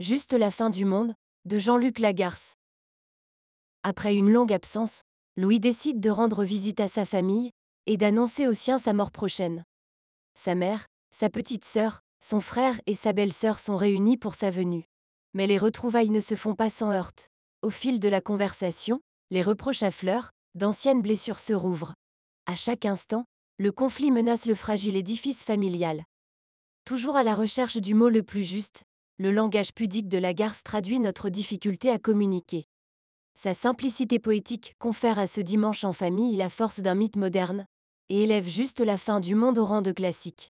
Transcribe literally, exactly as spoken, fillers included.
Juste la fin du monde, de Jean-Luc Lagarce. Après une longue absence, Louis décide de rendre visite à sa famille et d'annoncer aux siens sa mort prochaine. Sa mère, sa petite sœur, son frère et sa belle-sœur sont réunis pour sa venue. Mais les retrouvailles ne se font pas sans heurts. Au fil de la conversation, les reproches affleurent, d'anciennes blessures se rouvrent. À chaque instant, le conflit menace le fragile édifice familial. Toujours à la recherche du mot le plus juste, le langage pudique de Lagarce traduit notre difficulté à communiquer. Sa simplicité poétique confère à ce dimanche en famille la force d'un mythe moderne et élève juste la fin du monde au rang de classique.